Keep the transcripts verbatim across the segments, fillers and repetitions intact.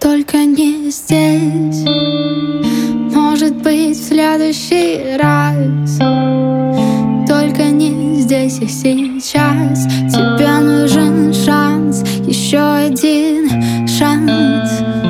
только не здесь. Может быть, в следующий раз, только не здесь и сейчас. Тебе нужен шанс, еще один шанс.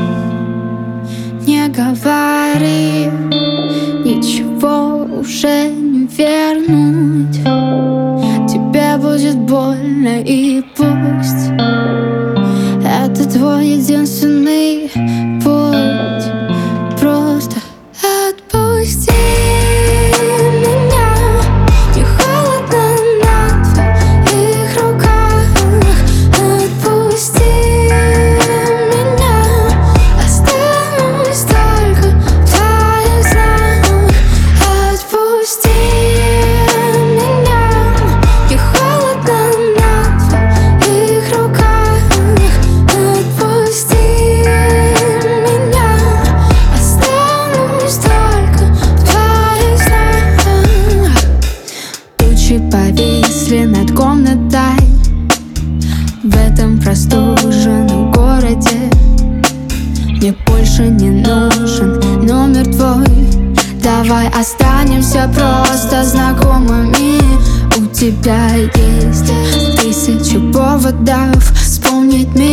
Не говори, ничего уже не вернуть. Тебе будет больно, и пусть это твой единственный путь. Просто отпусти меня. Не холодно на твоих руках. Отпусти меня. Останусь только в твоих снах. Отпусти меня. Не холодно на твоих руках. Отпусти меня. Останусь только в твоих снах. Тучи повисли над комнатой в этом простуженном городе. Мне больше не нужен номер твой. Давай останемся просто знакомыми. У тебя есть тысячу поводов вспомнить меня.